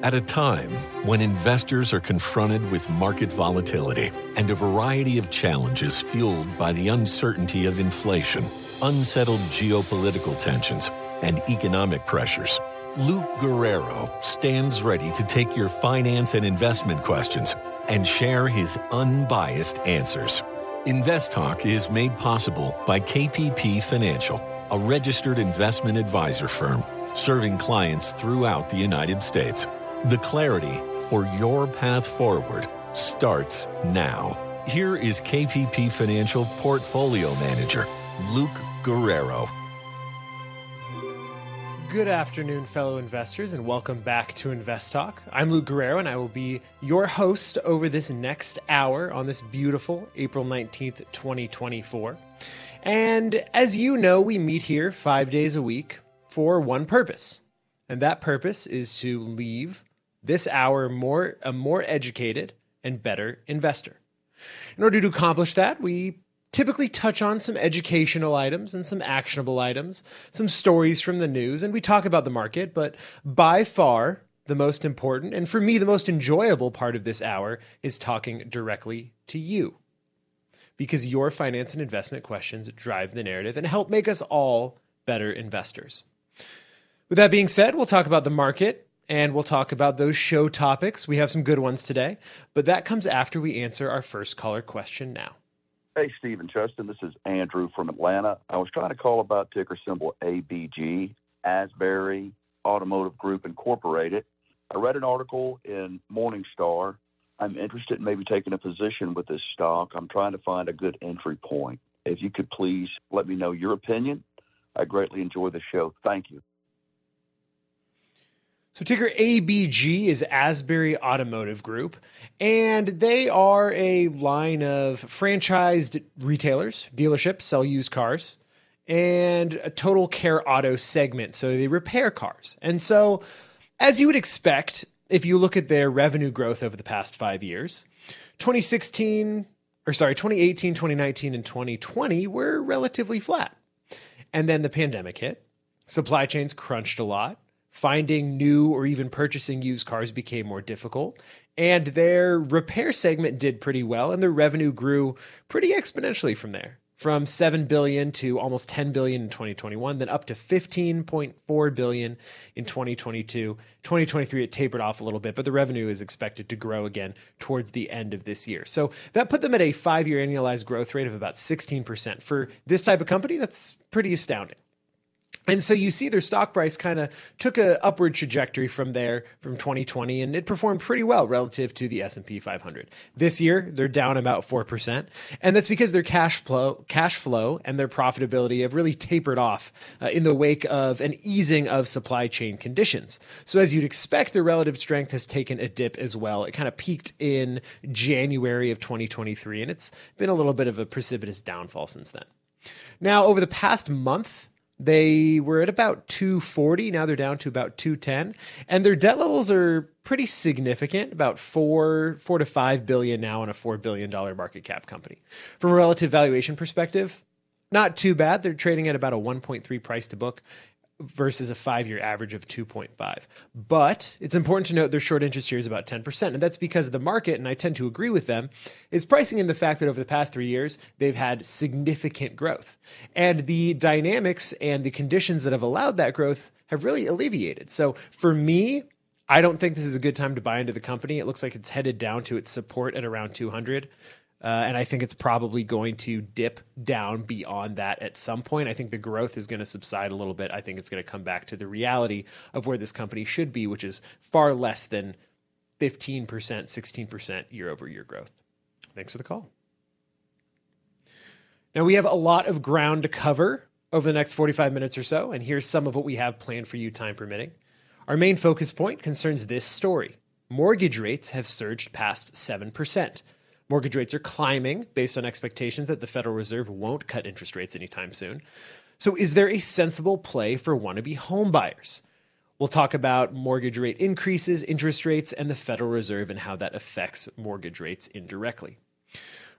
At a time when investors are confronted with market volatility and a variety of challenges fueled by the uncertainty of inflation, unsettled geopolitical tensions, and economic pressures, Luke Guerrero stands ready to take your finance and investment questions and share his unbiased answers. Invest Talk is made possible by KPP Financial, a registered investment advisor firm serving clients throughout the United States. The clarity for your path forward starts now. Here is KPP Financial Portfolio Manager, Luke Guerrero. Good afternoon, fellow investors, and welcome back to Invest Talk. I'm Luke Guerrero, and I will be your host over this next hour on this beautiful April 19th, 2024. And as you know, we meet here 5 days a week for one purpose, and that purpose is to leave this hour a more educated and better investor. In order to accomplish that, we typically touch on some educational items and some actionable items, some stories from the news, and we talk about the market. But by far, the most important, and for me, the most enjoyable part of this hour is talking directly to you, because your finance and investment questions drive the narrative and help make us all better investors. With that being said, we'll talk about the market, and we'll talk about those show topics. We have some good ones today, but that comes after we answer our first caller question now. Hey, Steve and Justin, this is Andrew from Atlanta. I was trying to call about ticker symbol ABG, Asbury Automotive Group Incorporated. I read an article in Morningstar. I'm interested in maybe taking a position with this stock. I'm trying to find a good entry point. If you could please let me know your opinion, I greatly enjoy the show. Thank you. So ticker ABG is Asbury Automotive Group, and they are a line of franchised retailers, dealerships, sell used cars, and a total care auto segment. So they repair cars. And so, as you would expect, if you look at their revenue growth over the past 5 years, 2018, 2019, and 2020 were relatively flat. And then the pandemic hit. Supply chains crunched a lot. Finding new or even purchasing used cars became more difficult, and their repair segment did pretty well, and their revenue grew pretty exponentially from there, from $7 billion to almost $10 billion in 2021, then up to $15.4 billion in 2022. 2023, it tapered off a little bit, but the revenue is expected to grow again towards the end of this year. So that put them at a 5-year annualized growth rate of about 16%. For this type of company, that's pretty astounding. And so you see their stock price kind of took an upward trajectory from there from 2020, and it performed pretty well relative to the S&P 500. This year, they're down about 4%, and that's because their cash flow and their profitability have really tapered off in the wake of an easing of supply chain conditions. So as you'd expect, their relative strength has taken a dip as well. It kind of peaked in January of 2023, and it's been a little bit of a precipitous downfall since then. Now, over the past month, they were at about 240. Now they're down to about 210. And their debt levels are pretty significant, about $4 to $5 billion now on a $4 billion market cap company. From a relative valuation perspective, not too bad. They're trading at about a 1.3 price to book versus a 5-year average of 2.5. But it's important to note their short interest here is about 10%. And that's because the market, and I tend to agree with them, is pricing in the fact that over the past 3 years, they've had significant growth. And the dynamics and the conditions that have allowed that growth have really alleviated. So for me, I don't think this is a good time to buy into the company. It looks like it's headed down to its support at around 200. And I think it's probably going to dip down beyond that at some point. I think the growth is going to subside a little bit. I think it's going to come back to the reality of where this company should be, which is far less than 15%, 16% year over year growth. Thanks for the call. Now, we have a lot of ground to cover over the next 45 minutes or so, and here's some of what we have planned for you, time permitting. Our main focus point concerns this story. Mortgage rates have surged past 7%. Mortgage rates are climbing based on expectations that the Federal Reserve won't cut interest rates anytime soon. So is there a sensible play for wannabe home buyers? We'll talk about mortgage rate increases, interest rates, and the Federal Reserve and how that affects mortgage rates indirectly.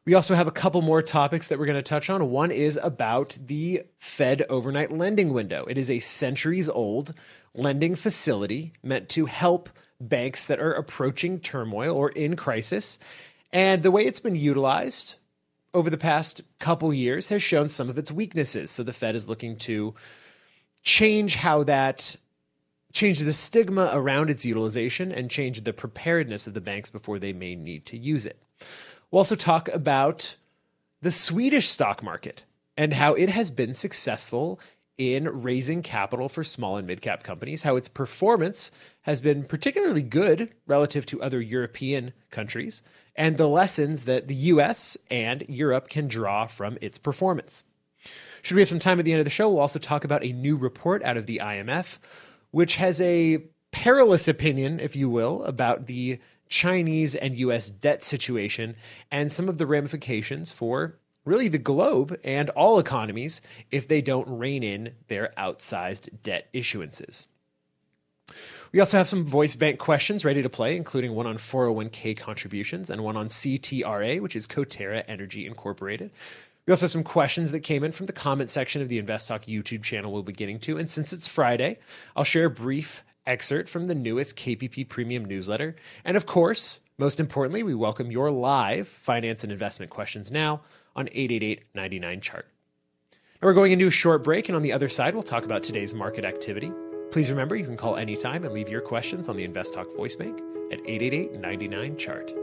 We also have a couple more topics that we're going to touch on. One is about the Fed overnight lending window. It is a centuries-old lending facility meant to help banks that are approaching turmoil or in crisis. And the way it's been utilized over the past couple years has shown some of its weaknesses. So the Fed is looking to change the stigma around its utilization and change the preparedness of the banks before they may need to use it. We'll also talk about the Swedish stock market and how it has been successful in raising capital for small and mid-cap companies, how its performance has been particularly good relative to other European countries, and the lessons that the US and Europe can draw from its performance. Should we have some time at the end of the show, we'll also talk about a new report out of the IMF, which has a perilous opinion, if you will, about the Chinese and US debt situation and some of the ramifications for really the globe and all economies if they don't rein in their outsized debt issuances. We also have some voice bank questions ready to play, including one on 401k contributions and one on CTRA, which is Coterra Energy Incorporated. We also have some questions that came in from the comment section of the InvestTalk YouTube channel we'll be getting to. And since it's Friday, I'll share a brief excerpt from the newest KPP Premium newsletter. And of course, most importantly, we welcome your live finance and investment questions now on 888-99-CHART. Now we're going into a short break, and on the other side, we'll talk about today's market activity. Please remember, you can call anytime and leave your questions on the InvestTalk voice bank at 888-99-CHART.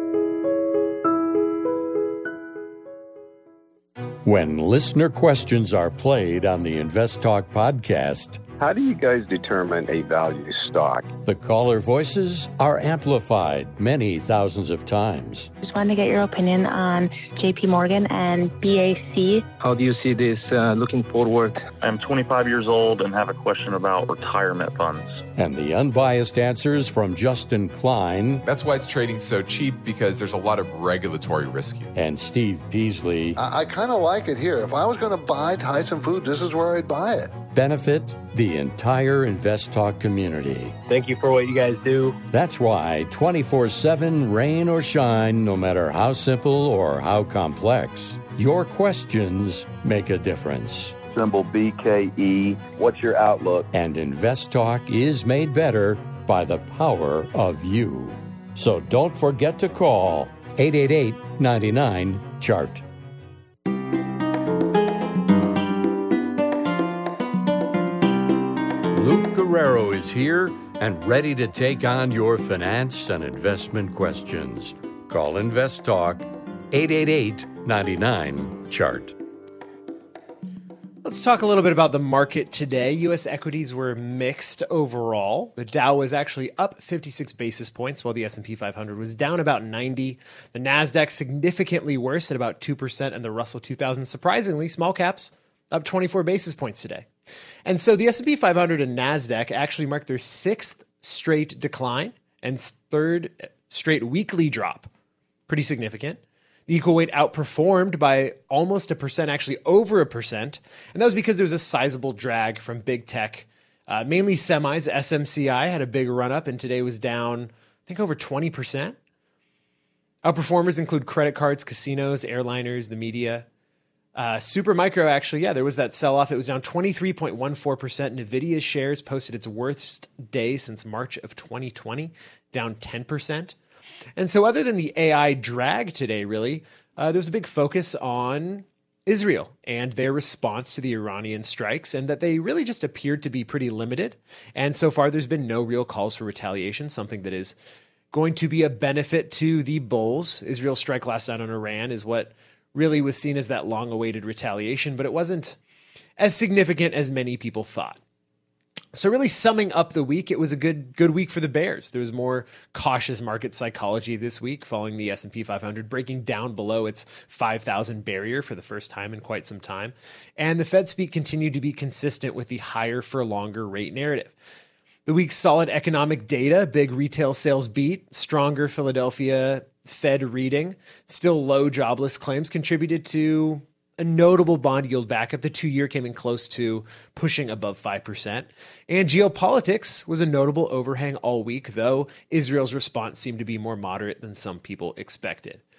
When listener questions are played on the InvestTalk podcast, how do you guys determine a value stock? The caller voices are amplified many thousands of times. Just wanted to get your opinion on JP Morgan and BAC. How do you see this looking forward? I'm 25 years old and have a question about retirement funds. And the unbiased answers from Justin Klein. That's why it's trading so cheap, because there's a lot of regulatory risk here. And Steve Peasley. I kind of like it here. If I was going to buy Tyson Foods, this is where I'd buy it. Benefit the entire InvestTalk community. Thank you for what you guys do. That's why 24/7, rain or shine, no matter how simple or how complex, your questions make a difference. Symbol BKE. What's your outlook? And InvestTalk is made better by the power of you. So don't forget to call 888-99-CHART. Luke Guerrero is here and ready to take on your finance and investment questions. Call InvestTalk 888-99-CHART. Let's talk a little bit about the market today. U.S. equities were mixed overall. The Dow was actually up 56 basis points, while the S&P 500 was down about 90. The NASDAQ significantly worse at about 2%, and the Russell 2000, surprisingly, small caps, up 24 basis points today. And so the S&P 500 and NASDAQ actually marked their sixth straight decline and third straight weekly drop. Pretty significant. The equal weight outperformed by almost 1%, actually over 1%. And that was because there was a sizable drag from big tech, mainly semis. SMCI had a big run up and today was down, I think, over 20%. Outperformers include credit cards, casinos, airliners, the media. Supermicro, actually, there was that sell-off. It was down 23.14%. NVIDIA's shares posted its worst day since March of 2020, down 10%. And so other than the AI drag today, really, there's a big focus on Israel and their response to the Iranian strikes, and that they really just appeared to be pretty limited. And so far, there's been no real calls for retaliation, something that is going to be a benefit to the bulls. Israel's strike last night on Iran is what really was seen as that long-awaited retaliation, but it wasn't as significant as many people thought. So really summing up the week, it was a good week for the bears. There was more cautious market psychology this week following the S&P 500 breaking down below its 5,000 barrier for the first time in quite some time. And the Fed speak continued to be consistent with the higher for longer rate narrative. The week's solid economic data, big retail sales beat, stronger Philadelphia Fed reading, still low jobless claims contributed to a notable bond yield backup. The 2-year came in close to pushing above 5%. And geopolitics was a notable overhang all week, though Israel's response seemed to be more moderate than some people expected.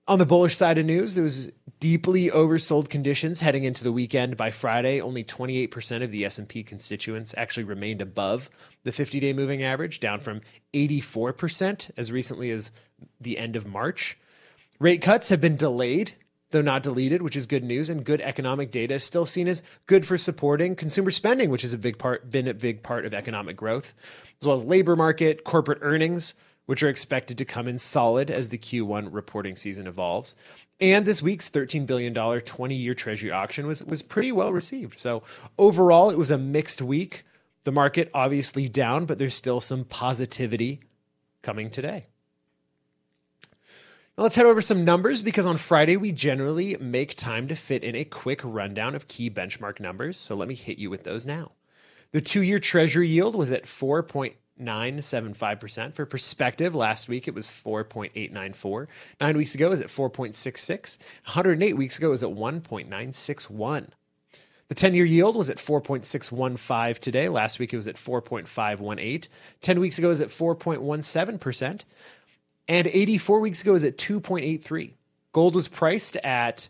On the bullish side of news, there was deeply oversold conditions heading into the weekend. By Friday, only 28% of the S&P constituents actually remained above the 50-day moving average, down from 84% as recently as the end of March. Rate cuts have been delayed, though not deleted, which is good news, and good economic data is still seen as good for supporting consumer spending, which has been a big part of economic growth, as well as labor market, corporate earnings, which are expected to come in solid as the Q1 reporting season evolves. And this week's $13 billion 20-year Treasury auction was pretty well received. So overall, it was a mixed week. The market obviously down, but there's still some positivity coming today. Now let's head over some numbers, because on Friday, we generally make time to fit in a quick rundown of key benchmark numbers. So let me hit you with those now. The 2-year Treasury yield was at 4.975%. For perspective, last week it was 4.894. 9 weeks ago it was at 4.66. 108 weeks ago it was at 1.961. The 10-year yield was at 4.615 today. Last week it was at 4.518. 10 weeks ago it was at 4.17%. And 84 weeks ago it was at 2.83. Gold was priced at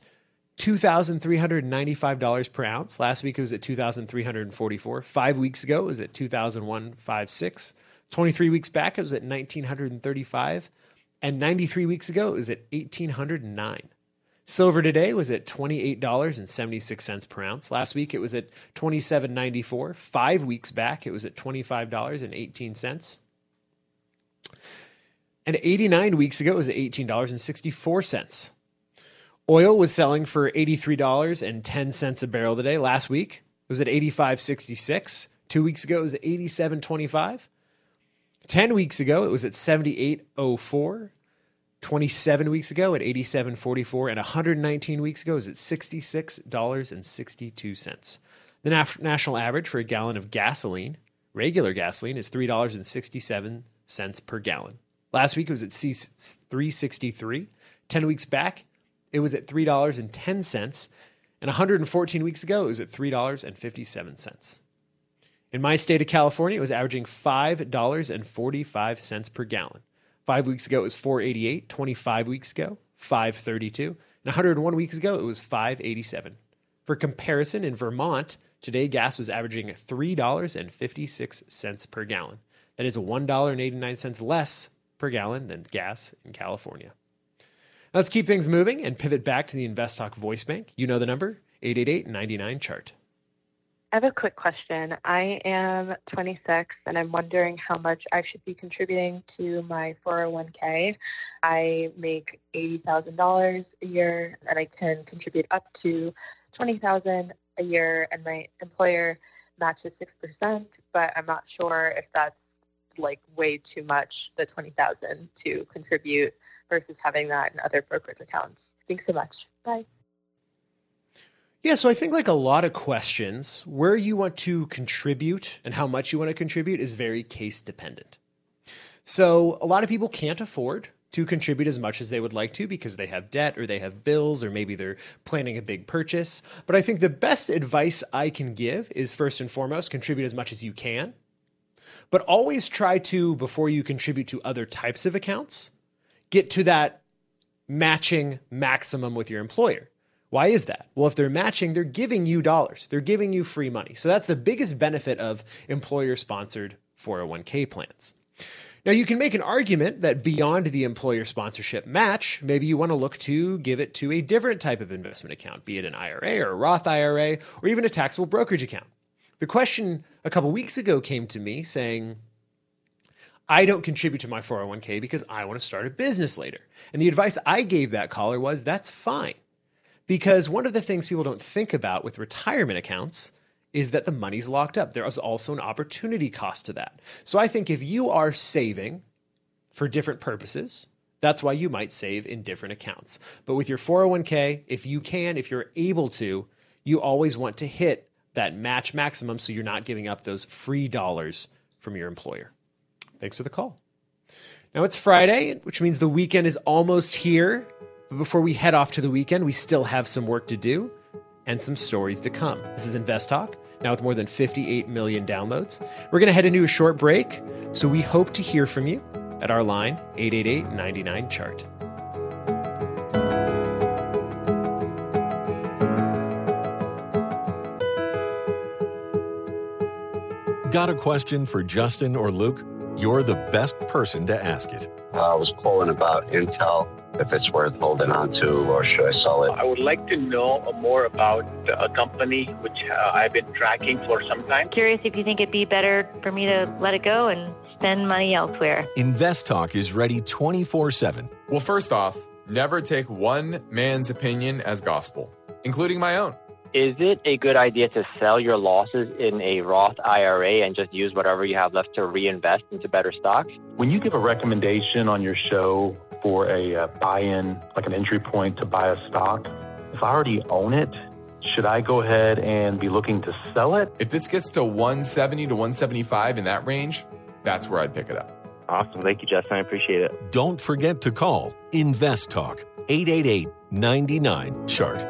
$2,395 per ounce. Last week it was at $2,344. 5 weeks ago it was at $2,156. 23 weeks back it was at $1,935. And 93 weeks ago it was at $1,809. Silver today was at $28.76 per ounce. Last week it was at $27.94. 5 weeks back it was at $25.18. And 89 weeks ago it was at $18.64. Oil was selling for $83.10 a barrel today. Last week, it was at $85.66. 2 weeks ago, it was at $87.25. 10 weeks ago, it was at $78.04. 27 weeks ago at $87.44. And 119 weeks ago, it was at $66.62. The national average for a gallon of gasoline, regular gasoline, is $3.67 per gallon. Last week, it was at $3.63. 10 weeks back, it was at $3.10, and 114 weeks ago, it was at $3.57. In my state of California, it was averaging $5.45 per gallon. 5 weeks ago, it was $4.88. 25 weeks ago, $5.32. And 101 weeks ago, it was $5.87. For comparison, in Vermont, today gas was averaging $3.56 per gallon. That is $1.89 less per gallon than gas in California. Let's keep things moving and pivot back to the InvestTalk voice bank. You know the number, 888-99-CHART. I have a quick question. I am 26 and I'm wondering how much I should be contributing to my 401k. I make $80,000 a year and I can contribute up to $20,000 a year, and my employer matches 6%, but I'm not sure if that's like way too much, the $20,000 to contribute versus having that in other brokerage accounts. Thanks so much. Bye. Yeah, so I think like a lot of questions, where you want to contribute and how much you want to contribute is very case dependent. So a lot of people can't afford to contribute as much as they would like to because they have debt or they have bills or maybe they're planning a big purchase. But I think the best advice I can give is, first and foremost, contribute as much as you can. But always try to, before you contribute to other types of accounts, get to that matching maximum with your employer. Why is that? Well, if they're matching, they're giving you dollars. They're giving you free money. So that's the biggest benefit of employer-sponsored 401k plans. Now, you can make an argument that beyond the employer sponsorship match, maybe you want to look to give it to a different type of investment account, be it an IRA or a Roth IRA, or even a taxable brokerage account. The question a couple weeks ago came to me saying, I don't contribute to my 401k because I want to start a business later. And the advice I gave that caller was, that's fine. Because one of the things people don't think about with retirement accounts is that the money's locked up. There is also an opportunity cost to that. So I think if you are saving for different purposes, that's why you might save in different accounts. But with your 401k, if you're able to, you always want to hit that match maximum so you're not giving up those free dollars from your employer. Thanks for the call. Now it's Friday, which means the weekend is almost here. But before we head off to the weekend, we still have some work to do and some stories to come. This is InvestTalk, now with more than 58 million downloads. We're going to head into a short break, so we hope to hear from you at our line, 888-99-CHART. Got a question for Justin or Luke? You're the best person to ask it. I was calling about Intel, if it's worth holding on to or should I sell it? I would like to know more about a company which I've been tracking for some time. Curious if you think it'd be better for me to let it go and spend money elsewhere. Invest Talk is ready 24/7. Well, first off, never take one man's opinion as gospel, including my own. Is it a good idea to sell your losses in a Roth IRA and just use whatever you have left to reinvest into better stocks? When you give a recommendation on your show for a buy-in, like an entry point to buy a stock, if I already own it, should I go ahead and be looking to sell it? If this gets to 170 to 175 in that range, that's where I'd pick it up. Awesome. Thank you, Justin. I appreciate it. Don't forget to call Invest Talk 888-99-CHART.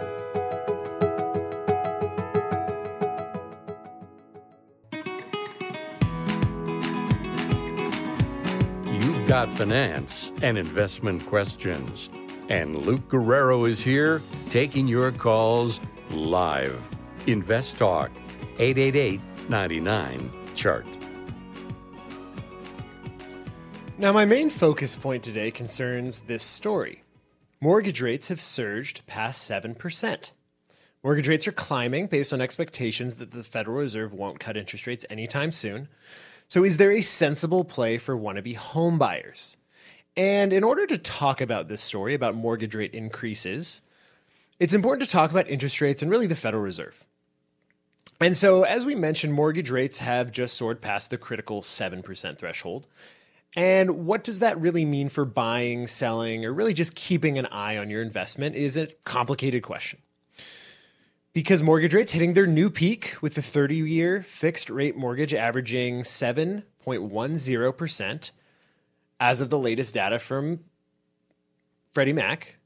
You've got finance and investment questions. And Luke Guerrero is here taking your calls live. Invest Talk, 888-99-CHART. Now, my main focus point today concerns this story. Mortgage rates have surged past 7%. Mortgage rates are climbing based on expectations that the Federal Reserve won't cut interest rates anytime soon. So is there a sensible play for wannabe home buyers? And in order to talk about this story, about mortgage rate increases, it's important to talk about interest rates and really the Federal Reserve. And so, as we mentioned, mortgage rates have just soared past the critical 7% threshold. And what does that really mean for buying, selling, or really just keeping an eye on your investment is a complicated question. Because mortgage rates hitting their new peak with the 30-year fixed rate mortgage averaging 7.10% as of the latest data from Freddie Mac,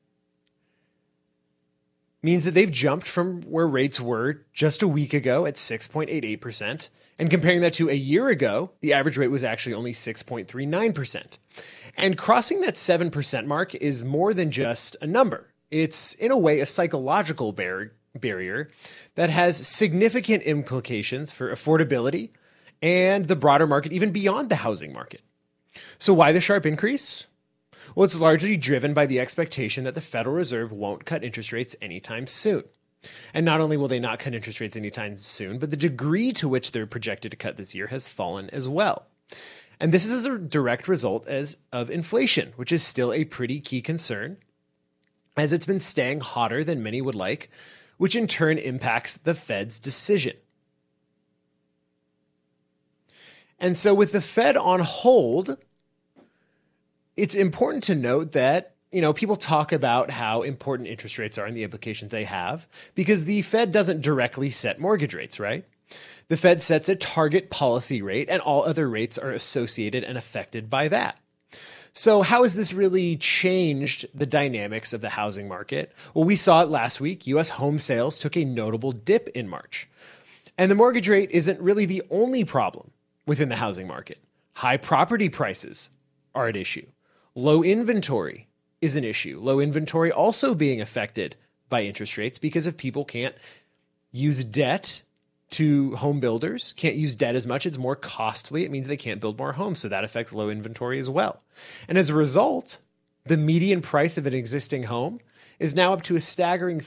means that they've jumped from where rates were just a week ago at 6.88%. And comparing that to a year ago, the average rate was actually only 6.39%. And crossing that 7% mark is more than just a number. It's, in a way, a psychological barrier that has significant implications for affordability and the broader market, even beyond the housing market. So why the sharp increase? Well, it's largely driven by the expectation that the Federal Reserve won't cut interest rates anytime soon. And not only will they not cut interest rates anytime soon, but the degree to which they're projected to cut this year has fallen as well. And this is as a direct result of inflation, which is still a pretty key concern, as it's been staying hotter than many would like, which in turn impacts the Fed's decision. And so with the Fed on hold, it's important to note that, people talk about how important interest rates are and the implications they have because the Fed doesn't directly set mortgage rates, right? The Fed sets a target policy rate and all other rates are associated and affected by that. So how has this really changed the dynamics of the housing market? Well, we saw it last week. U.S. home sales took a notable dip in March. And the mortgage rate isn't really the only problem within the housing market. High property prices are at issue. Low inventory is an issue. Low inventory also being affected by interest rates because if people can't use debt to home builders, can't use debt as much, it's more costly. It means they can't build more homes. So that affects low inventory as well. And as a result, the median price of an existing home is now up to a staggering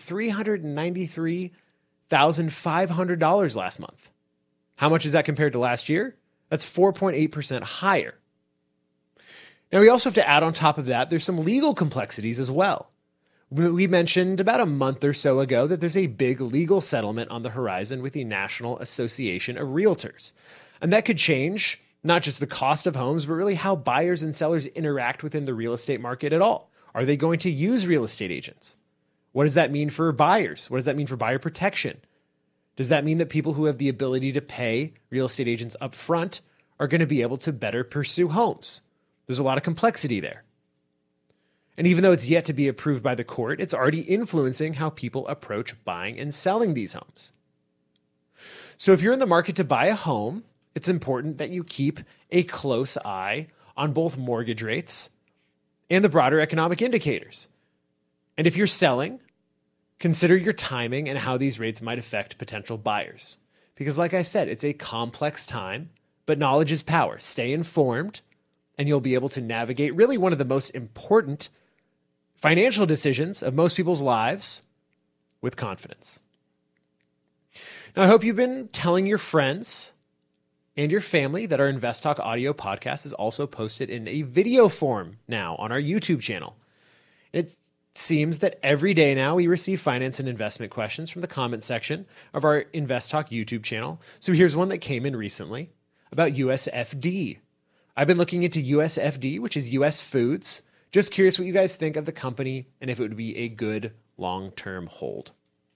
$393,500 last month. How much is that compared to last year? That's 4.8% higher. Now, we also have to add on top of that, there's some legal complexities as well. We mentioned about a month or so ago that there's a big legal settlement on the horizon with the National Association of Realtors. And that could change not just the cost of homes, but really how buyers and sellers interact within the real estate market at all. Are they going to use real estate agents? What does that mean for buyers? What does that mean for buyer protection? Does that mean that people who have the ability to pay real estate agents up front are going to be able to better pursue homes? There's a lot of complexity there. And even though it's yet to be approved by the court, it's already influencing how people approach buying and selling these homes. So if you're in the market to buy a home, it's important that you keep a close eye on both mortgage rates and the broader economic indicators. And if you're selling, consider your timing and how these rates might affect potential buyers. because like I said, it's a complex time, but knowledge is power. Stay informed, and you'll be able to navigate really one of the most important financial decisions of most people's lives with confidence. Now, I hope you've been telling your friends and your family that our Invest Talk audio podcast is also posted in a video form now on our YouTube channel. It seems that every day now we receive finance and investment questions from the comment section of our Invest Talk YouTube channel. So here's one that came in recently about USFD. I've been looking into USFD, which is US Foods. Just curious what you guys think of the company and if it would be a good long-term hold.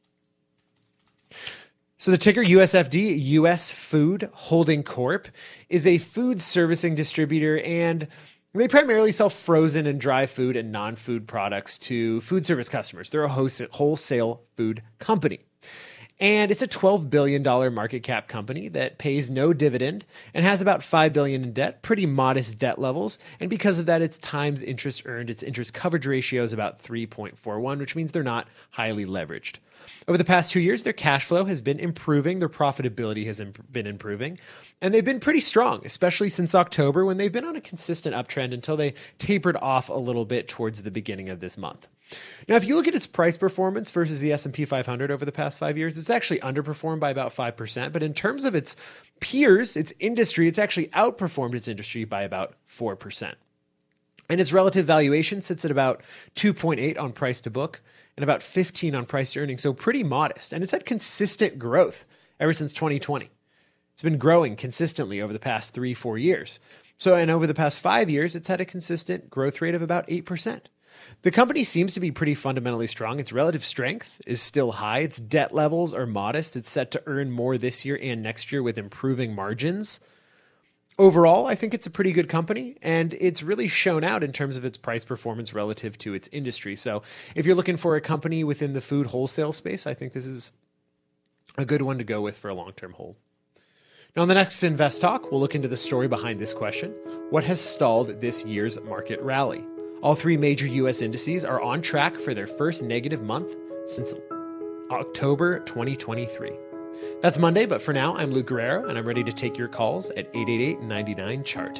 So the ticker USFD, US Food Holding Corp, is a food servicing distributor, and they primarily sell frozen and dry food and non-food products to food service customers. They're a wholesale food company. And it's a $12 billion market cap company that pays no dividend and has about $5 billion in debt, pretty modest debt levels. And because of that, its times interest earned, its interest coverage ratio is about 3.41, which means they're not highly leveraged. Over the past 2 years, their cash flow has been improving. Their profitability has been improving. And they've been pretty strong, especially since October, when they've been on a consistent uptrend until they tapered off a little bit towards the beginning of this month. Now, if you look at its price performance versus the S&P 500 over the past 5 years, it's actually underperformed by about 5%. But in terms of its peers, its industry, it's actually outperformed its industry by about 4%. And its relative valuation sits at about 2.8 on price to book and about 15 on price to earnings. So pretty modest. And it's had consistent growth ever since 2020. It's been growing consistently over the past 3-4 years. And over the past 5 years, it's had a consistent growth rate of about 8%. The company seems to be pretty fundamentally strong. Its relative strength is still high. Its debt levels are modest. It's set to earn more this year and next year with improving margins. Overall, I think it's a pretty good company, and it's really shown out in terms of its price performance relative to its industry. So if you're looking for a company within the food wholesale space, I think this is a good one to go with for a long-term hold. Now, on the next Invest Talk, we'll look into the story behind this question. What has stalled this year's market rally? All three major U.S. indices are on track for their first negative month since October 2023. That's Monday, but for now, I'm Luke Guerrero, and I'm ready to take your calls at 888-99-CHART.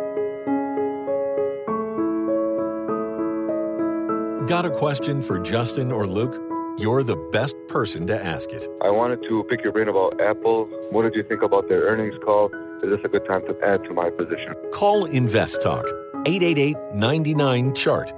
Got a question for Justin or Luke? You're the best person to ask it. I wanted to pick your brain about Apple. What did you think about their earnings call? Is this a good time to add to my position? Call Invest Talk, 888-99-CHART.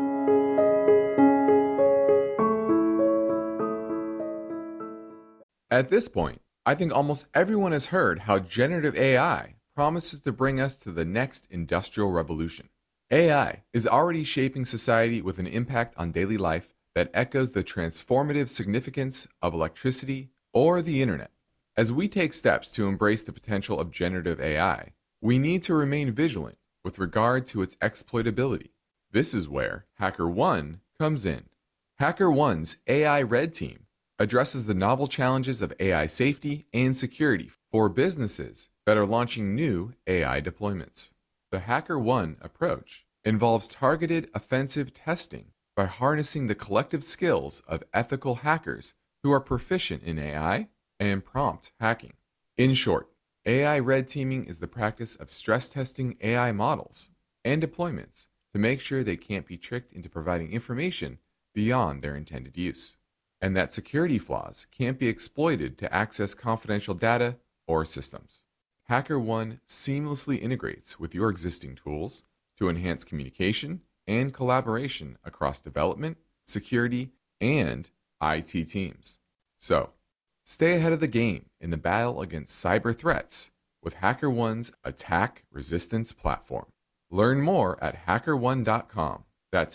At this point, I think almost everyone has heard how generative AI promises to bring us to the next industrial revolution. AI is already shaping society with an impact on daily life that echoes the transformative significance of electricity or the internet. As we take steps to embrace the potential of generative AI, we need to remain vigilant with regard to its exploitability. This is where HackerOne comes in. HackerOne's AI Red Team addresses the novel challenges of AI safety and security for businesses that are launching new AI deployments. The HackerOne approach involves targeted offensive testing by harnessing the collective skills of ethical hackers who are proficient in AI and prompt hacking. In short, AI red teaming is the practice of stress testing AI models and deployments to make sure they can't be tricked into providing information beyond their intended use, and that security flaws can't be exploited to access confidential data or systems. HackerOne seamlessly integrates with your existing tools to enhance communication and collaboration across development, security, and IT teams. So, stay ahead of the game in the battle against cyber threats with HackerOne's attack resistance platform. Learn more at hackerone.com. That's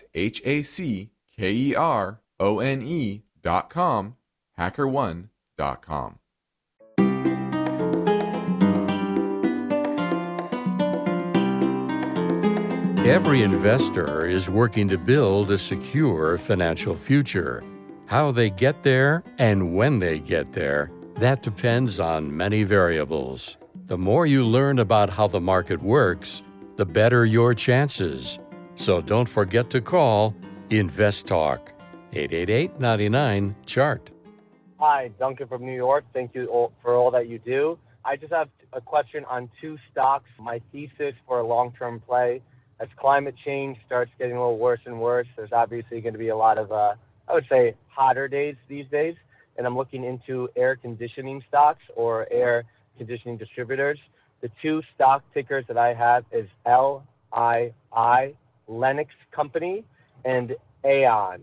HackerOne.com, hackerone.com. Every investor is working to build a secure financial future. How they get there and when they get there, that depends on many variables. The more you learn about how the market works, the better your chances. So don't forget to call Invest Talk, 888-99-CHART. Hi, Duncan from New York. Thank you for all that you do. I just have a question on two stocks. My thesis for a long-term play, as climate change starts getting a little worse and worse, there's obviously going to be a lot of, I would say, hotter days these days. And I'm looking into air conditioning stocks or air conditioning distributors. The two stock tickers that I have is LII, Lennox Company, and Aon,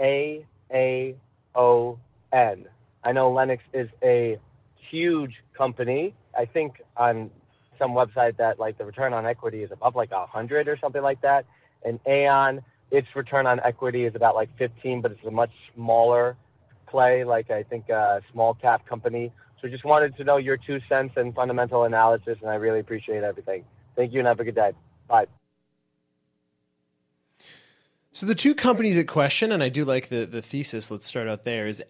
AAON. I know Lennox is a huge company. I think on some website that like the return on equity is above like 100 or something like that. And Aon, its return on equity is about like 15, but it's a much smaller play, like I think a small cap company. So just wanted to know your 2 cents and fundamental analysis, and I really appreciate everything. Thank you and have a good day. Bye. So the two companies at question, and I do like the thesis, let's start out there, is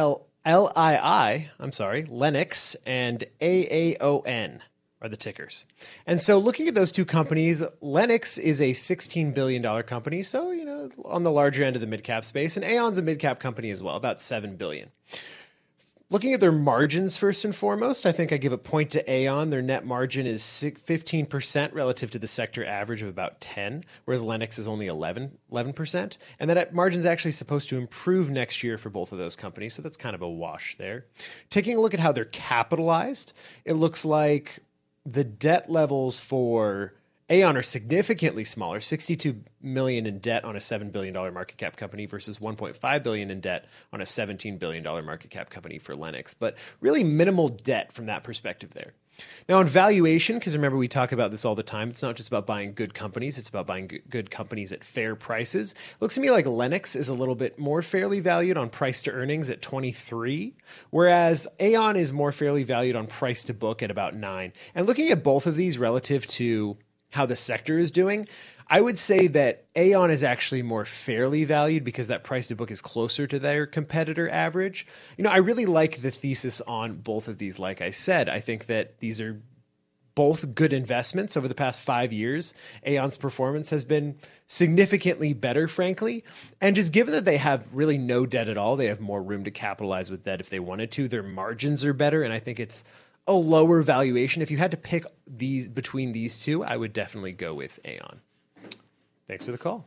Lennox, and AAON are the tickers. And so looking at those two companies, Lennox is a $16 billion company, so, on the larger end of the mid-cap space, and Aon's a mid-cap company as well, about $7 billion. Looking at their margins first and foremost, I think I give a point to Aon. Their net margin is 15% relative to the sector average of about 10%, whereas Lennox is only 11%. And that margin is actually supposed to improve next year for both of those companies, so that's kind of a wash there. Taking a look at how they're capitalized, it looks like the debt levels for Aon are significantly smaller, $62 million in debt on a $7 billion market cap company versus $1.5 billion in debt on a $17 billion market cap company for Lennox, but really minimal debt from that perspective there. Now, on valuation, because remember we talk about this all the time, it's not just about buying good companies, it's about buying good companies at fair prices. It looks to me like Lennox is a little bit more fairly valued on price to earnings at 23, whereas Aon is more fairly valued on price to book at about 9. And looking at both of these relative to how the sector is doing, I would say that Aon is actually more fairly valued because that price to book is closer to their competitor average. I really like the thesis on both of these. Like I said, I think that these are both good investments over the past 5 years. Aon's performance has been significantly better, frankly. And just given that they have really no debt at all, they have more room to capitalize with debt if they wanted to. Their margins are better, and I think it's a lower valuation. If you had to pick these between these two, I would definitely go with Aon. Thanks for the call.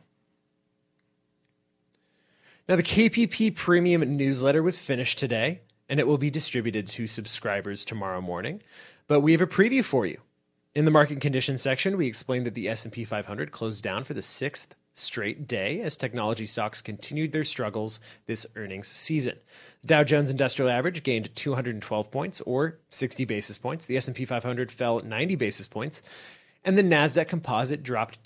Now, the KPP Premium newsletter was finished today, and it will be distributed to subscribers tomorrow morning. But we have a preview for you. In the market conditions section, we explained that the S&P 500 closed down for the 6th straight day as technology stocks continued their struggles this earnings season. The Dow Jones Industrial Average gained 212 points, or 60 basis points. The S&P 500 fell 90 basis points, and the NASDAQ Composite dropped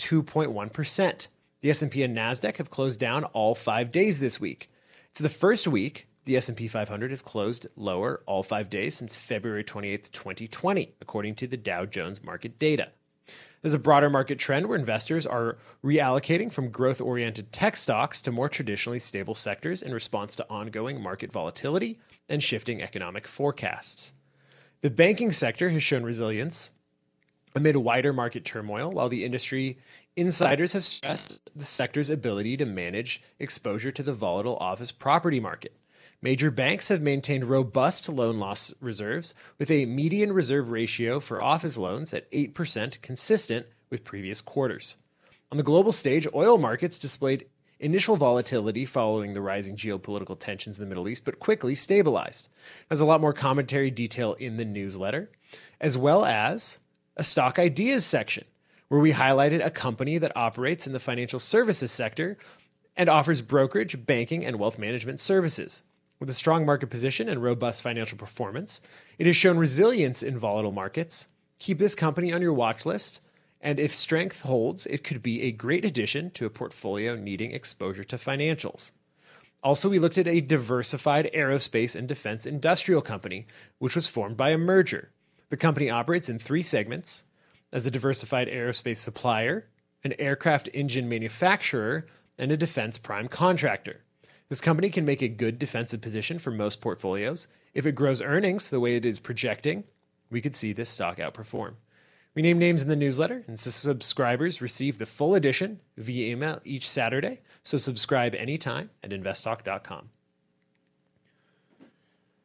2.1%. The S&P and NASDAQ have closed down all 5 days this week. It's the first week the S&P 500 has closed lower all 5 days since February 28th, 2020, according to the Dow Jones market data. There's a broader market trend where investors are reallocating from growth-oriented tech stocks to more traditionally stable sectors in response to ongoing market volatility and shifting economic forecasts. The banking sector has shown resilience amid wider market turmoil, while the industry insiders have stressed the sector's ability to manage exposure to the volatile office property market. Major banks have maintained robust loan loss reserves, with a median reserve ratio for office loans at 8%, consistent with previous quarters. On the global stage, oil markets displayed initial volatility following the rising geopolitical tensions in the Middle East, but quickly stabilized. There's a lot more commentary detail in the newsletter, as well as a stock ideas section, where we highlighted a company that operates in the financial services sector and offers brokerage, banking, and wealth management services. With a strong market position and robust financial performance, it has shown resilience in volatile markets. Keep this company on your watch list, and if strength holds, it could be a great addition to a portfolio needing exposure to financials. Also, we looked at a diversified aerospace and defense industrial company, which was formed by a merger. The company operates in 3 segments: as a diversified aerospace supplier, an aircraft engine manufacturer, and a defense prime contractor. This company can make a good defensive position for most portfolios. If it grows earnings the way it is projecting, we could see this stock outperform. We name names in the newsletter, and subscribers receive the full edition via email each Saturday, so subscribe anytime at investtalk.com.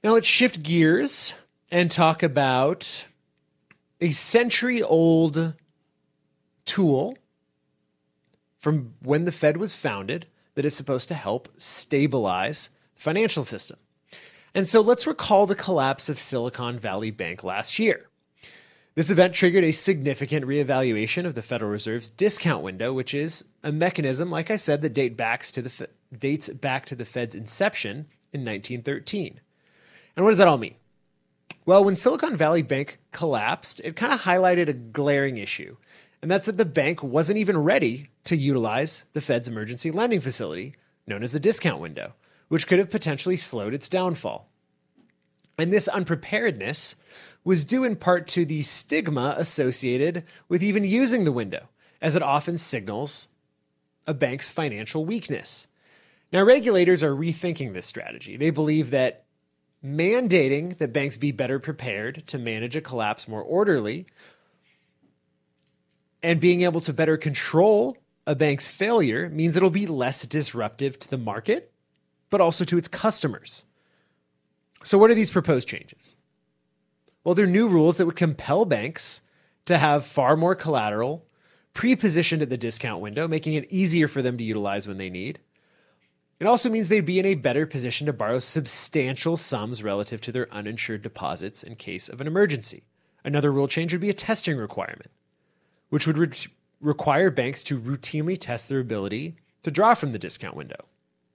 Now let's shift gears and talk about a century-old tool from when the Fed was founded that is supposed to help stabilize the financial system. And so let's recall the collapse of Silicon Valley Bank last year. This event triggered a significant reevaluation of the Federal Reserve's discount window, which is a mechanism, like I said, that dates back to the Fed's inception in 1913. And what does that all mean? Well, when Silicon Valley Bank collapsed, it kind of highlighted a glaring issue, and that's that the bank wasn't even ready to utilize the Fed's emergency lending facility, known as the discount window, which could have potentially slowed its downfall. And this unpreparedness was due in part to the stigma associated with even using the window, as it often signals a bank's financial weakness. Now, regulators are rethinking this strategy. They believe that mandating that banks be better prepared to manage a collapse more orderly and being able to better control a bank's failure means it'll be less disruptive to the market, but also to its customers. So what are these proposed changes? Well, they're new rules that would compel banks to have far more collateral pre-positioned at the discount window, making it easier for them to utilize when they need. It also means they'd be in a better position to borrow substantial sums relative to their uninsured deposits in case of an emergency. Another rule change would be a testing requirement, which would require banks to routinely test their ability to draw from the discount window.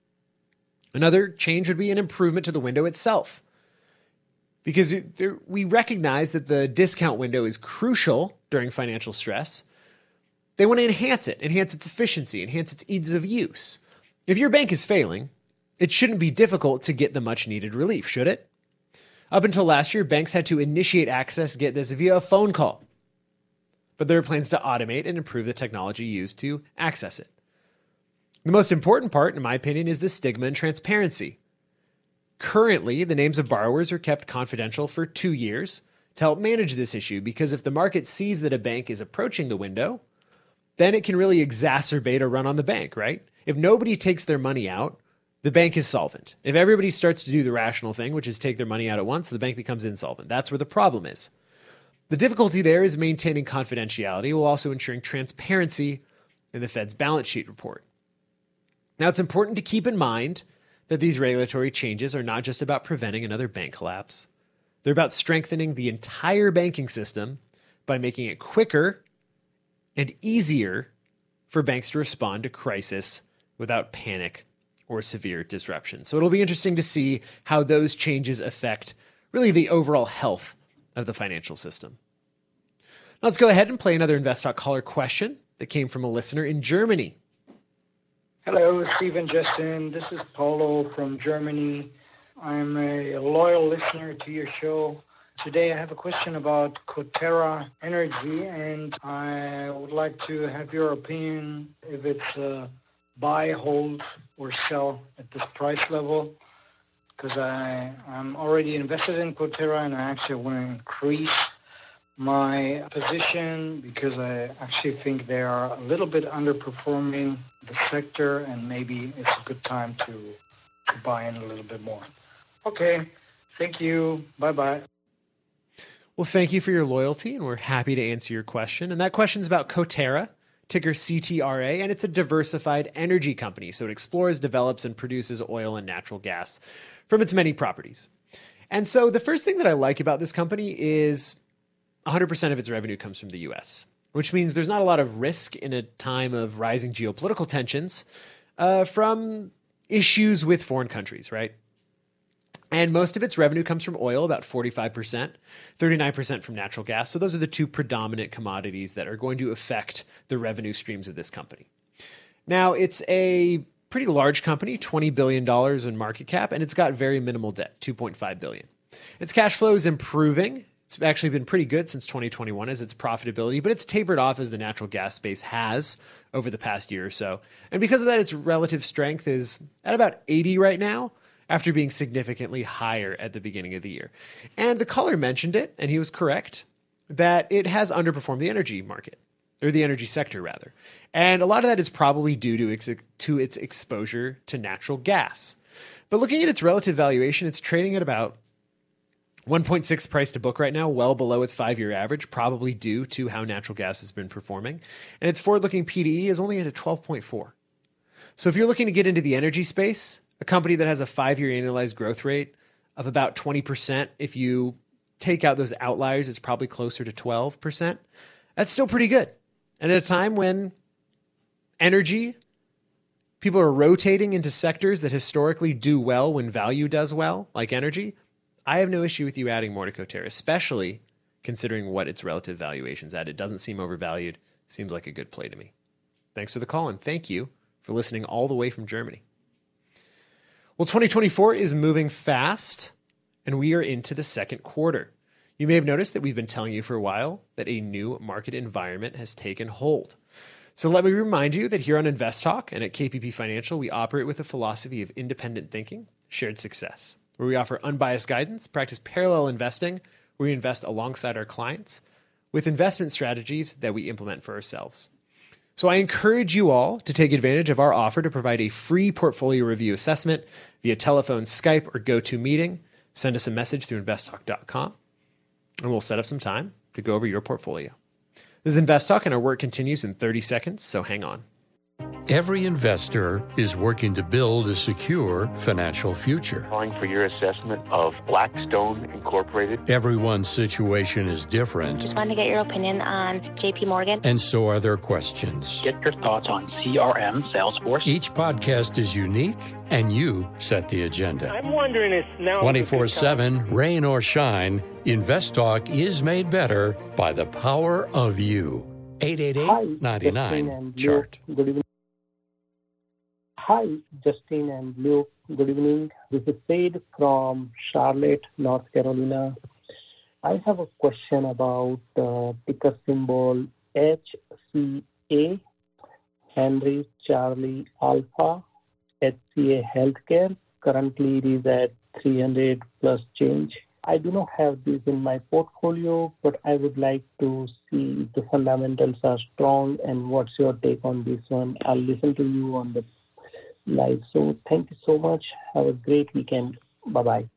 Another change would be an improvement to the window itself, because we recognize that the discount window is crucial during financial stress. They want to enhance its efficiency, enhance its ease of use. If your bank is failing, it shouldn't be difficult to get the much needed relief, should it? Up until last year, banks had to initiate access, get this, via a phone call. But there are plans to automate and improve the technology used to access it. The most important part, in my opinion, is the stigma and transparency. Currently, the names of borrowers are kept confidential for 2 years to help manage this issue, because if the market sees that a bank is approaching the window, then it can really exacerbate a run on the bank, right? If nobody takes their money out, the bank is solvent. If everybody starts to do the rational thing, which is take their money out at once, the bank becomes insolvent. That's where the problem is. The difficulty there is maintaining confidentiality while also ensuring transparency in the Fed's balance sheet report. Now, it's important to keep in mind that these regulatory changes are not just about preventing another bank collapse. They're about strengthening the entire banking system by making it quicker and easier for banks to respond to crisis without panic or severe disruption. So it'll be interesting to see how those changes affect really the overall health of the financial system. Now let's go ahead and play another InvestTalk caller question that came from a listener in Germany. Hello, Stephen, Justin. This is Paulo from Germany. I'm a loyal listener to your show. Today I have a question about Coterra Energy, and I would like to have your opinion if it's a buy, hold, or sell at this price level, because I'm already invested in Coterra, and I actually want to increase my position because I actually think they are a little bit underperforming the sector, and maybe it's a good time to buy in a little bit more. Okay, thank you. Bye-bye. Well, thank you for your loyalty, and we're happy to answer your question. And that question's about Coterra, ticker CTRA, and it's a diversified energy company. So it explores, develops, and produces oil and natural gas from its many properties. And so the first thing that I like about this company is 100% of its revenue comes from the US, which means there's not a lot of risk in a time of rising geopolitical tensions from issues with foreign countries, right? And most of its revenue comes from oil, about 45%, 39% from natural gas. So those are the two predominant commodities that are going to affect the revenue streams of this company. Now, it's a pretty large company, $20 billion in market cap, and it's got very minimal debt, $2.5 billion. Its cash flow is improving. It's actually been pretty good since 2021 as its profitability, but it's tapered off as the natural gas space has over the past year or so. And because of that, its relative strength is at about 80 right now, after being significantly higher at the beginning of the year. And the caller mentioned it, and he was correct, that it has underperformed the energy market, or the energy sector rather. And a lot of that is probably due to its exposure to natural gas. But looking at its relative valuation, it's trading at about 1.6 price to book right now, well below its 5-year average, probably due to how natural gas has been performing. And its forward-looking PDE is only at a 12.4. So if you're looking to get into the energy space, a company that has a 5-year annualized growth rate of about 20%, if you take out those outliers, it's probably closer to 12%. That's still pretty good. And at a time when energy, people are rotating into sectors that historically do well when value does well, like energy, I have no issue with you adding more to Coterra, especially considering what its relative valuation's at. It doesn't seem overvalued. Seems like a good play to me. Thanks for the call, and thank you for listening all the way from Germany. Well, 2024 is moving fast, and we are into the second quarter. You may have noticed that we've been telling you for a while that a new market environment has taken hold. So let me remind you that here on Invest Talk and at KPP Financial, we operate with a philosophy of independent thinking, shared success, where we offer unbiased guidance, practice parallel investing, where we invest alongside our clients with investment strategies that we implement for ourselves. So I encourage you all to take advantage of our offer to provide a free portfolio review assessment via telephone, Skype, or GoToMeeting. Send us a message through investtalk.com, and we'll set up some time to go over your portfolio. This is Invest Talk, and our work continues in 30 seconds, so hang on. Every investor is working to build a secure financial future. Calling for your assessment of Blackstone Incorporated. Everyone's situation is different. Just wanted to get your opinion on JP Morgan. And so are their questions. Get your thoughts on CRM, Salesforce. Each podcast is unique, and you set the agenda. I'm wondering if now 24/7, rain or shine, Invest Talk is made better by the power of you. 888-99-CHART. Good evening. Hi, Justin and Luke. Good evening. This is Said from Charlotte, North Carolina. I have a question about ticker symbol HCA, Henry Charlie Alpha, HCA Healthcare. Currently it is at 300 plus change. I do not have this in my portfolio, but I would like to see if the fundamentals are strong and what's your take on this one. I'll listen to you on the live. So thank you so much. Have a great weekend. Bye-bye.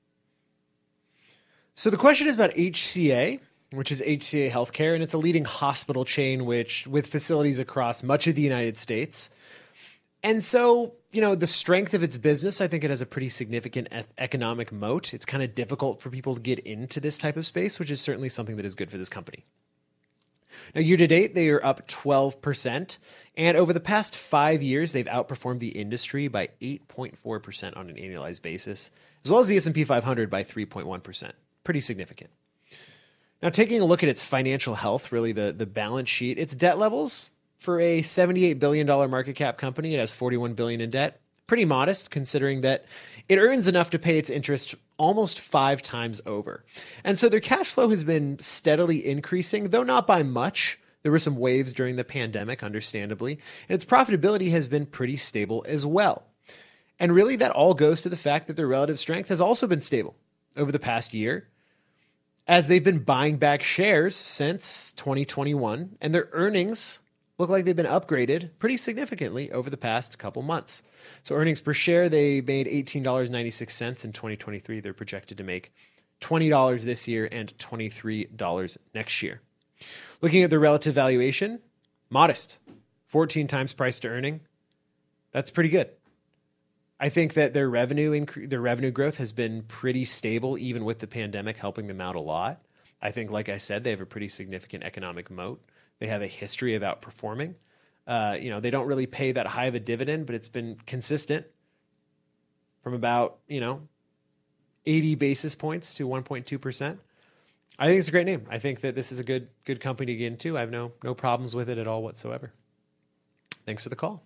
So the question is about HCA, which is HCA Healthcare, and it's a leading hospital chain with facilities across much of the United States. And so, the strength of its business, I think it has a pretty significant economic moat. It's kind of difficult for people to get into this type of space, which is certainly something that is good for this company. Now, year to date, they are up 12%. And over the past 5 years, they've outperformed the industry by 8.4% on an annualized basis, as well as the S&P 500 by 3.1%. Pretty significant. Now, taking a look at its financial health, really the balance sheet, its debt levels, for a $78 billion market cap company, it has $41 billion in debt. Pretty modest, considering that it earns enough to pay its interest almost 5 times over. And so their cash flow has been steadily increasing, though not by much. There were some waves during the pandemic, understandably. And its profitability has been pretty stable as well. And really, that all goes to the fact that their relative strength has also been stable over the past year, as they've been buying back shares since 2021, and their earnings look like they've been upgraded pretty significantly over the past couple months. So earnings per share, they made $18.96 in 2023. They're projected to make $20 this year and $23 next year. Looking at the relative valuation, modest, 14 times price to earning. That's pretty good. I think that their revenue growth has been pretty stable, even with the pandemic helping them out a lot. I think, like I said, they have a pretty significant economic moat. They have a history of outperforming. They don't really pay that high of a dividend, but it's been consistent from about, 80 basis points to 1.2%. I think it's a great name. I think that this is a good company to get into. I have no problems with it at all whatsoever. Thanks for the call.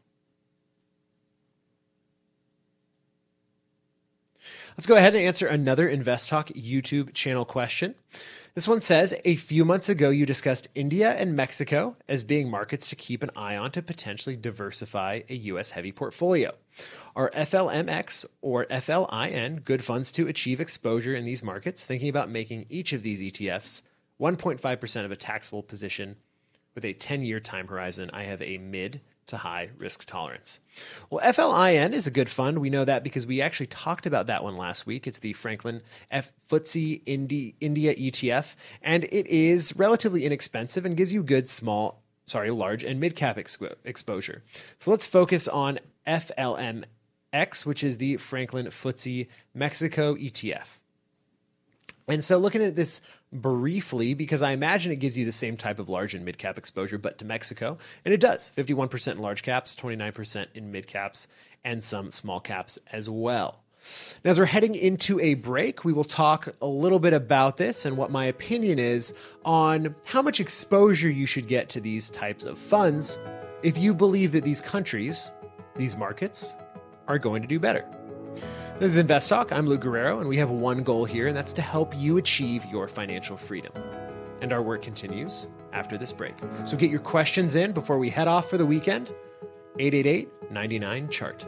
Let's go ahead and answer another Invest Talk YouTube channel question. This one says, a few months ago, you discussed India and Mexico as being markets to keep an eye on to potentially diversify a U.S. heavy portfolio. Are FLMX or FLIN good funds to achieve exposure in these markets, thinking about making each of these ETFs 1.5% of a taxable position with a 10-year time horizon? I have a mid to high risk tolerance. Well, FLIN is a good fund. We know that because we actually talked about that one last week. It's the Franklin FTSE India ETF, and it is relatively inexpensive and gives you good large and mid-cap exposure. So let's focus on FLMX, which is the Franklin FTSE Mexico ETF. And so looking at this briefly, because I imagine it gives you the same type of large and mid-cap exposure, but to Mexico. And it does, 51% in large caps, 29% in mid-caps, and some small caps as well. Now, as we're heading into a break, we will talk a little bit about this and what my opinion is on how much exposure you should get to these types of funds if you believe that these countries, these markets, are going to do better. This is Invest Talk. I'm Luke Guerrero, and we have one goal here, and that's to help you achieve your financial freedom. And our work continues after this break. So get your questions in before we head off for the weekend. 888-99-CHART.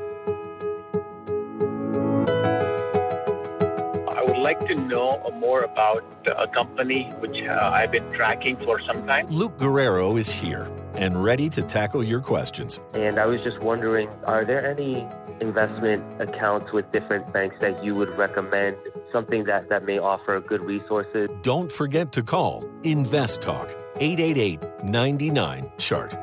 I would like to know more about a company which I've been tracking for some time. Luke Guerrero is here and ready to tackle your questions. And I was just wondering, are there any investment accounts with different banks that you would recommend, something that may offer good resources? Don't forget to call Invest Talk, 888-99-CHART.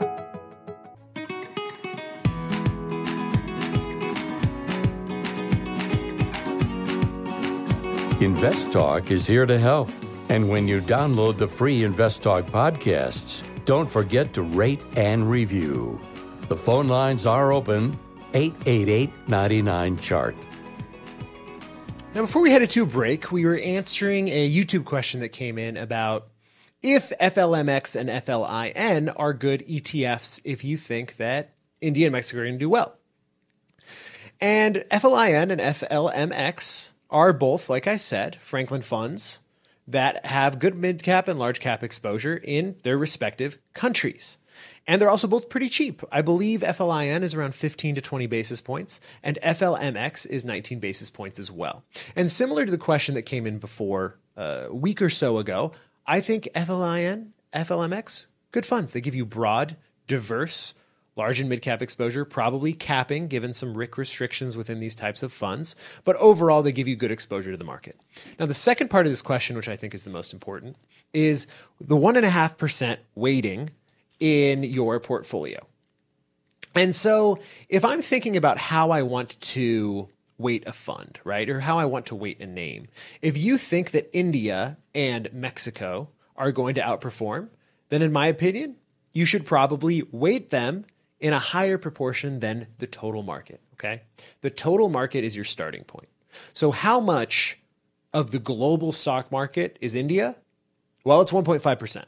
Invest Talk is here to help. And when you download the free Invest Talk podcasts, don't forget to rate and review. The phone lines are open, 888-99-CHART. Now, before we headed to a break, we were answering a YouTube question that came in about if FLMX and FLIN are good ETFs if you think that India and Mexico are going to do well. And FLIN and FLMX are both, like I said, Franklin funds that have good mid-cap and large-cap exposure in their respective countries. And they're also both pretty cheap. I believe FLIN is around 15 to 20 basis points, and FLMX is 19 basis points as well. And similar to the question that came in before a week or so ago, I think FLIN, FLMX, good funds. They give you broad, diverse, large and mid-cap exposure, probably capping given some RIC restrictions within these types of funds. But overall, they give you good exposure to the market. Now, the second part of this question, which I think is the most important, is the 1.5% weighting in your portfolio. And so if I'm thinking about how I want to weight a fund, right, or how I want to weight a name, if you think that India and Mexico are going to outperform, then in my opinion, you should probably weight them in a higher proportion than the total market, okay? The total market is your starting point. So how much of the global stock market is India? Well, it's 1.5%.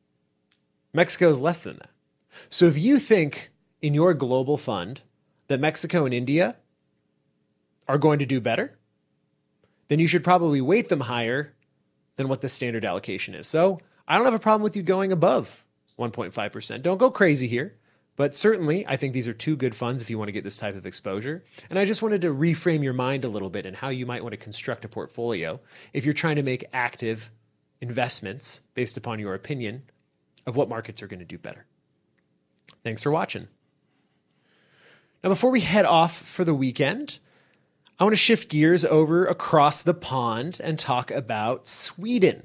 Mexico is less than that. So if you think in your global fund that Mexico and India are going to do better, then you should probably weight them higher than what the standard allocation is. So I don't have a problem with you going above 1.5%. Don't go crazy here, but certainly I think these are two good funds if you want to get this type of exposure. And I just wanted to reframe your mind a little bit and how you might want to construct a portfolio if you're trying to make active investments based upon your opinion of what markets are going to do better. Thanks for watching. Now, before we head off for the weekend, I want to shift gears over across the pond and talk about Sweden.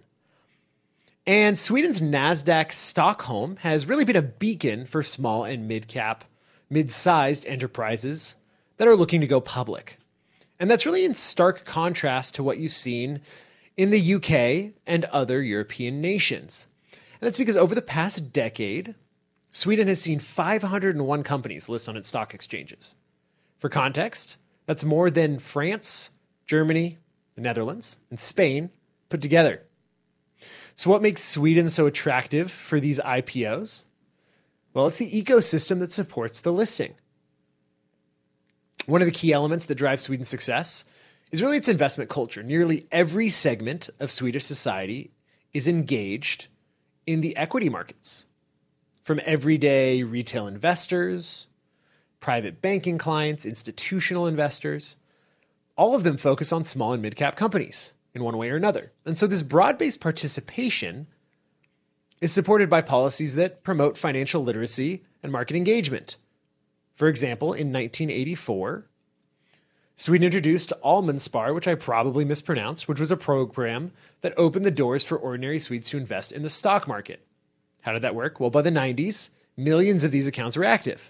And Sweden's NASDAQ Stockholm has really been a beacon for small and mid-sized enterprises that are looking to go public. And that's really in stark contrast to what you've seen in the UK and other European nations. And that's because over the past decade, Sweden has seen 501 companies list on its stock exchanges. For context, that's more than France, Germany, the Netherlands, and Spain put together. So what makes Sweden so attractive for these IPOs? Well, it's the ecosystem that supports the listing. One of the key elements that drives Sweden's success is really its investment culture. Nearly every segment of Swedish society is engaged in the equity markets, from everyday retail investors, private banking clients, institutional investors. All of them focus on small and mid-cap companies in one way or another. And so this broad-based participation is supported by policies that promote financial literacy and market engagement. For example, in 1984, Sweden introduced Allmänspar, which I probably mispronounced, which was a program that opened the doors for ordinary Swedes to invest in the stock market. How did that work? Well, by the 90s, millions of these accounts were active,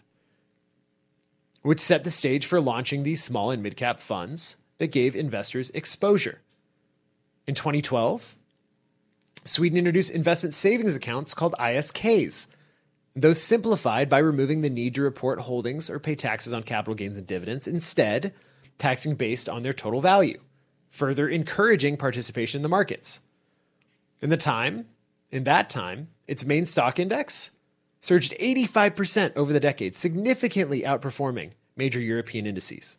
which set the stage for launching these small and mid-cap funds that gave investors exposure. In 2012, Sweden introduced investment savings accounts called ISKs. Those simplified by removing the need to report holdings or pay taxes on capital gains and dividends, instead taxing based on their total value, further encouraging participation in the markets. In that time, its main stock index surged 85% over the decade, significantly outperforming major European indices.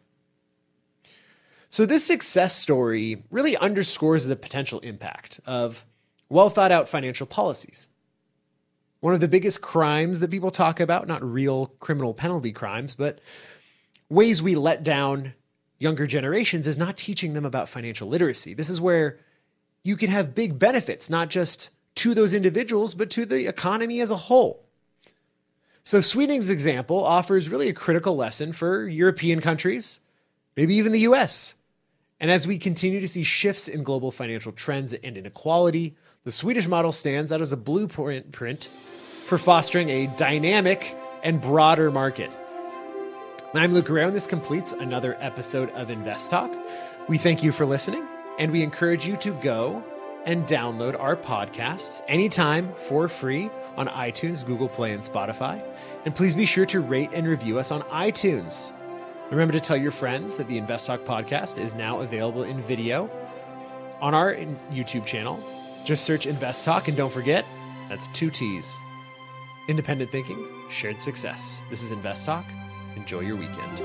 So this success story really underscores the potential impact of well-thought-out financial policies. One of the biggest crimes that people talk about, not real criminal penalty crimes, but ways we let down younger generations, is not teaching them about financial literacy. This is where you can have big benefits, not just to those individuals, but to the economy as a whole. So Sweden's example offers really a critical lesson for European countries, maybe even the US. And as we continue to see shifts in global financial trends and inequality, the Swedish model stands out as a blueprint for fostering a dynamic and broader market. I'm Luke Guerrero, and this completes another episode of Invest Talk. We thank you for listening, and we encourage you to go and download our podcasts anytime for free on iTunes, Google Play, and Spotify. And please be sure to rate and review us on iTunes. Remember to tell your friends that the Invest Talk podcast is now available in video on our YouTube channel. Just search Invest Talk, and don't forget, that's 2 T's. Independent thinking, shared success. This is Invest Talk. Enjoy your weekend.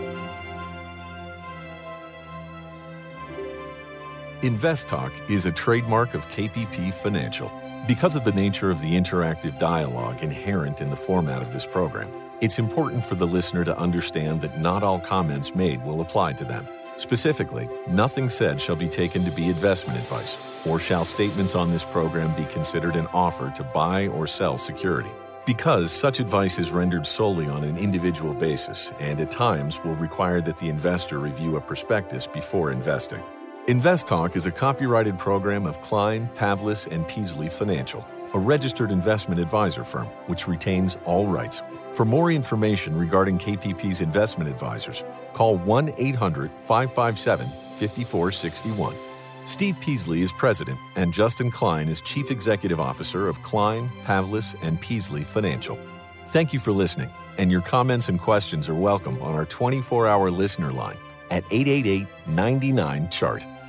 Invest Talk is a trademark of KPP Financial. Because of the nature of the interactive dialogue inherent in the format of this program, it's important for the listener to understand that not all comments made will apply to them. Specifically, nothing said shall be taken to be investment advice, or shall statements on this program be considered an offer to buy or sell security. Because such advice is rendered solely on an individual basis and at times will require that the investor review a prospectus before investing. Invest Talk is a copyrighted program of Klein, Pavlis, and Peasley Financial, a registered investment advisor firm which retains all rights. For more information regarding KPP's investment advisors, call 1-800-557-5461. Steve Peasley is president, and Justin Klein is chief executive officer of Klein, Pavlis, and Peasley Financial. Thank you for listening, and your comments and questions are welcome on our 24-hour listener line at 888-99-CHART.